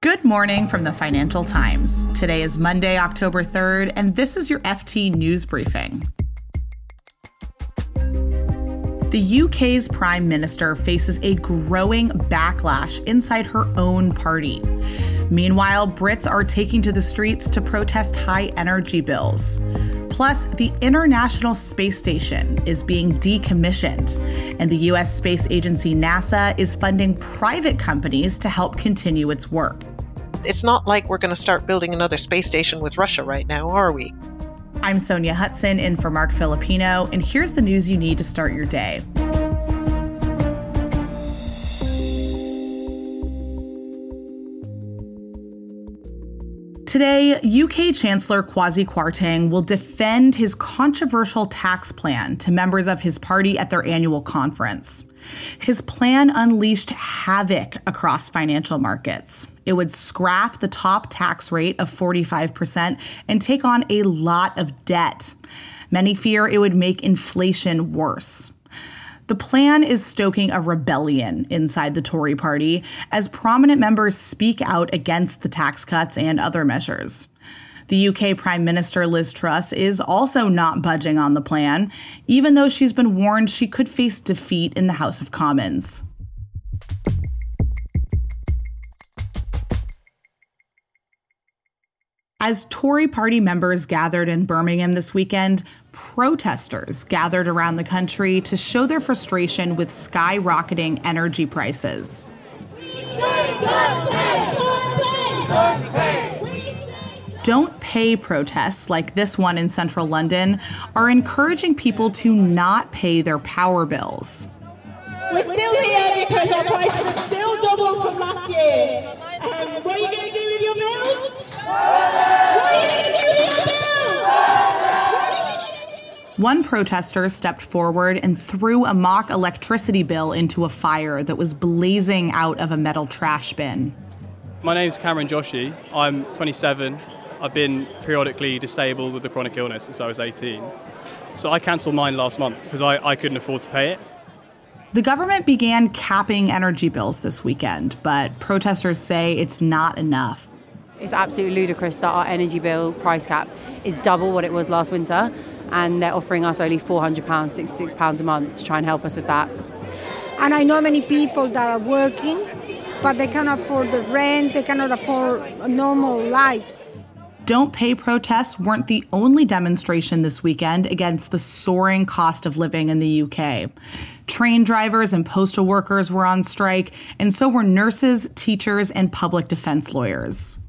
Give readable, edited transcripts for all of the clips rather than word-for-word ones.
Good morning from the Financial Times. Today is Monday, October 3rd, and this is your FT News Briefing. The UK's Prime Minister faces a growing backlash inside her own party. Meanwhile, Brits are taking to the streets to protest high energy bills. Plus, the International Space Station is being decommissioned, and the U.S. space agency NASA is funding private companies to help continue its work. It's not like we're going to start building another space station with Russia right now, are we? I'm Sonia Hudson in for Mark Filipino, and here's the news you need to start your day. Today, UK Chancellor Kwasi Kwarteng will defend his controversial tax plan to members of his party at their annual conference. His plan unleashed havoc across financial markets. It would scrap the top tax rate of 45% and take on a lot of debt. Many fear it would make inflation worse. The plan is stoking a rebellion inside the Tory party as prominent members speak out against the tax cuts and other measures. The UK Prime Minister Liz Truss is also not budging on the plan, even though she's been warned she could face defeat in the House of Commons. As Tory party members gathered in Birmingham this weekend, protesters gathered around the country to show their frustration with skyrocketing energy prices. Don't pay protests like this one in central London are encouraging people to not pay their power bills. We're still here because our prices have still doubled from last year. What are you going to do with your bills? What are you going to do with your bills? One protester stepped forward and threw a mock electricity bill into a fire that was blazing out of a metal trash bin. My name's Cameron Joshi. I'm 27. I've been periodically disabled with a chronic illness since I was 18. So I cancelled mine last month because I couldn't afford to pay it. The government began capping energy bills this weekend, but protesters say it's not enough. It's absolutely ludicrous that our energy bill price cap is double what it was last winter, and they're offering us only £400, £66 a month to try and help us with that. And I know many people that are working, but they cannot afford the rent, they cannot afford a normal life. Don't pay protests weren't the only demonstration this weekend against the soaring cost of living in the UK. Train drivers and postal workers were on strike, and so were nurses, teachers, and public defense lawyers.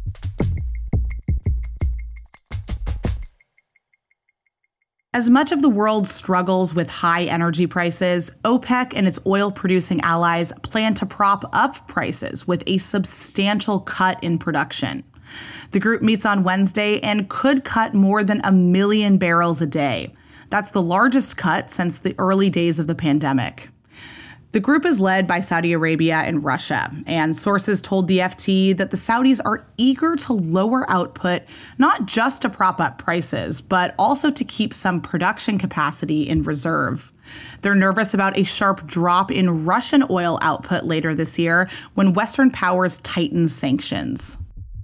As much of the world struggles with high energy prices, OPEC and its oil-producing allies plan to prop up prices with a substantial cut in production. The group meets on Wednesday and could cut more than 1 million barrels a day. That's the largest cut since the early days of the pandemic. The group is led by Saudi Arabia and Russia, and sources told the FT that the Saudis are eager to lower output, not just to prop up prices, but also to keep some production capacity in reserve. They're nervous about a sharp drop in Russian oil output later this year when Western powers tighten sanctions.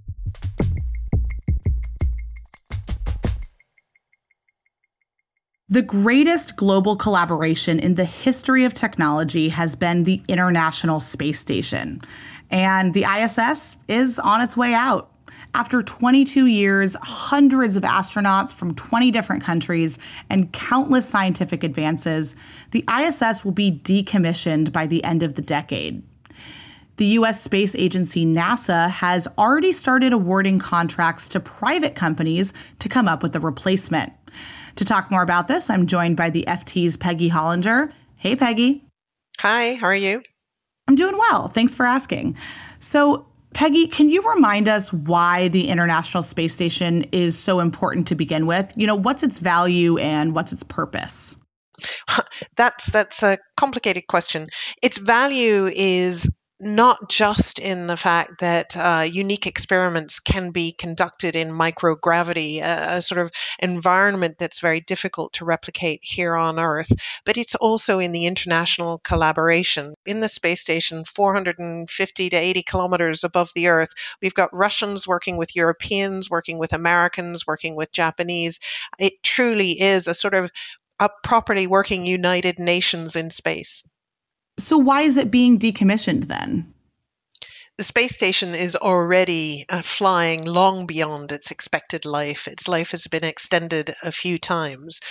The greatest global collaboration in the history of technology has been the International Space Station, and the ISS is on its way out. After 22 years, hundreds of astronauts from 20 different countries, and countless scientific advances, the ISS will be decommissioned by the end of the decade. The U.S. space agency NASA has already started awarding contracts to private companies to come up with a replacement. To talk more about this, I'm joined by the FT's Peggy Hollinger. Hey, Peggy. Hi, how are you? I'm doing well. Thanks for asking. So, Peggy, can you remind us why the International Space Station is so important to begin with? You know, what's its value and what's its purpose? That's a complicated question. Its value is not just in the fact that unique experiments can be conducted in microgravity, a sort of environment that's very difficult to replicate here on Earth, but it's also in the international collaboration. In the space station, 450 to 80 kilometers above the Earth, we've got Russians working with Europeans, working with Americans, working with Japanese. It truly is a sort of a properly working United Nations in space. So why is it being decommissioned then? The space station is already flying long beyond its expected life. Its life has been extended a few times.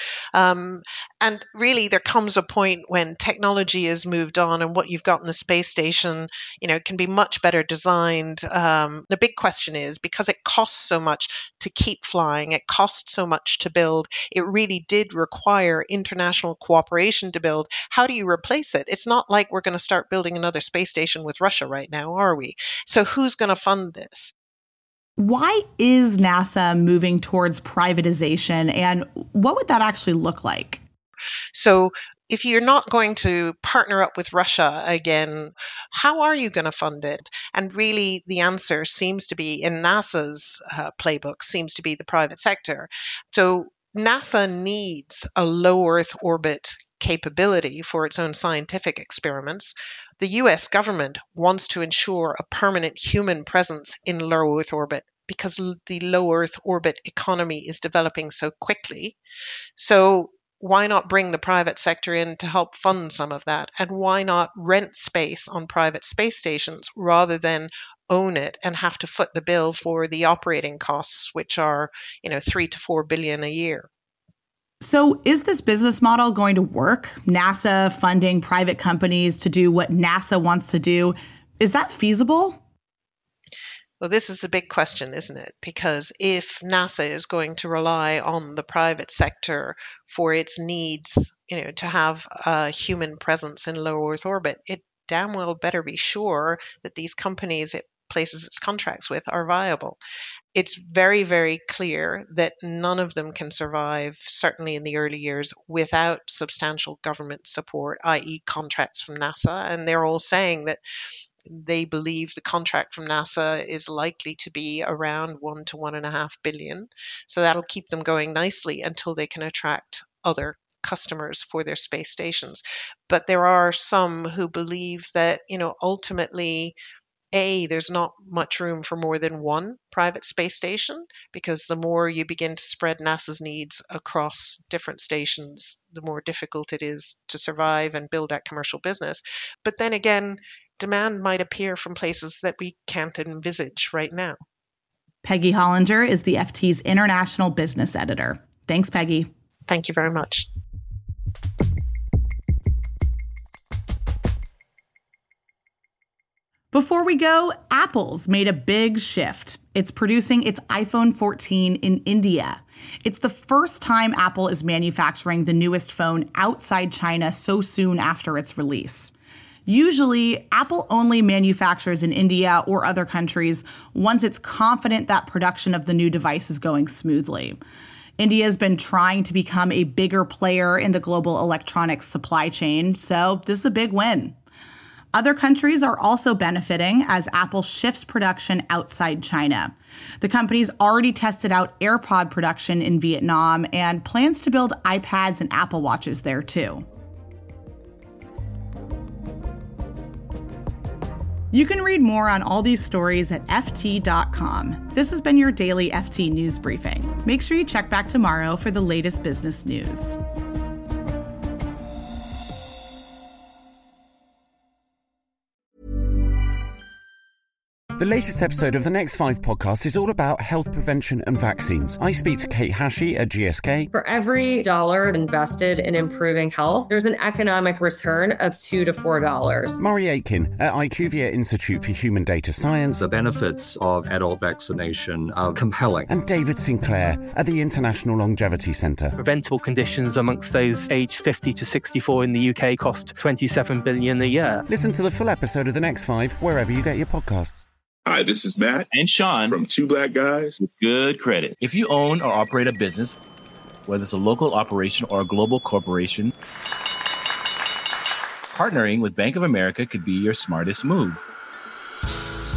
And really, there comes a point when technology has moved on and what you've got in the space station, can be much better designed. The big question is, because it costs so much to keep flying, it costs so much to build, it really did require international cooperation to build. How do you replace it? It's not like we're going to start building another space station with Russia right now, are we? So who's going to fund this? Why is NASA moving towards privatization, and what would that actually look like? So if you're not going to partner up with Russia again, how are you going to fund it? And really, the answer seems to be in NASA's playbook, seems to be the private sector. So NASA needs a low Earth orbit capability for its own scientific experiments. The US government wants to ensure a permanent human presence in low Earth orbit because the low Earth orbit economy is developing so quickly. So why not bring the private sector in to help fund some of that? And why not rent space on private space stations rather than own it and have to foot the bill for the operating costs, which are, 3 to 4 billion a year? So is this business model going to work? NASA funding private companies to do what NASA wants to do. Is that feasible? Well, this is the big question, isn't it? Because if NASA is going to rely on the private sector for its needs, to have a human presence in low Earth orbit, it damn well better be sure that these companies it places its contracts with are viable. It's very, very clear that none of them can survive, certainly in the early years, without substantial government support, i.e. contracts from NASA. And they're all saying that they believe the contract from NASA is likely to be around 1 to 1.5 billion. So that'll keep them going nicely until they can attract other customers for their space stations. But there are some who believe that, ultimately, there's not much room for more than one private space station, because the more you begin to spread NASA's needs across different stations, the more difficult it is to survive and build that commercial business. But then again, demand might appear from places that we can't envisage right now. Peggy Hollinger is the FT's International Business Editor. Thanks, Peggy. Thank you very much. Before we go, Apple's made a big shift. It's producing its iPhone 14 in India. It's the first time Apple is manufacturing the newest phone outside China so soon after its release. Usually, Apple only manufactures in India or other countries once it's confident that production of the new device is going smoothly. India has been trying to become a bigger player in the global electronics supply chain, so this is a big win. Other countries are also benefiting as Apple shifts production outside China. The company's already tested out AirPod production in Vietnam and plans to build iPads and Apple Watches there too. You can read more on all these stories at FT.com. This has been your daily FT News Briefing. Make sure you check back tomorrow for the latest business news. The latest episode of the Next 5 podcast is all about health prevention and vaccines. I speak to Kate Hashey at GSK. For every dollar invested in improving health, there's an economic return of $2 to $4. Murray Aitken at IQVIA Institute for Human Data Science. The benefits of adult vaccination are compelling. And David Sinclair at the International Longevity Centre. Preventable conditions amongst those aged 50 to 64 in the UK cost $27 billion a year. Listen to the full episode of the Next 5 wherever you get your podcasts. Hi, this is Matt and Sean from Two Black Guys with Good Credit. If you own or operate a business, whether it's a local operation or a global corporation, partnering with Bank of America could be your smartest move.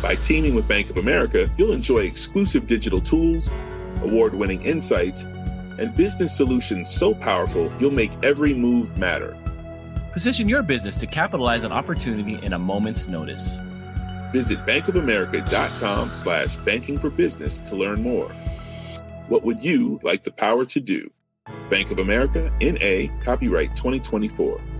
By teaming with Bank of America, you'll enjoy exclusive digital tools, award-winning insights, and business solutions so powerful you'll make every move matter. Position your business to capitalize on opportunity in a moment's notice. Visit bankofamerica.com/banking for business to learn more. What would you like the power to do? Bank of America, N.A., copyright 2024.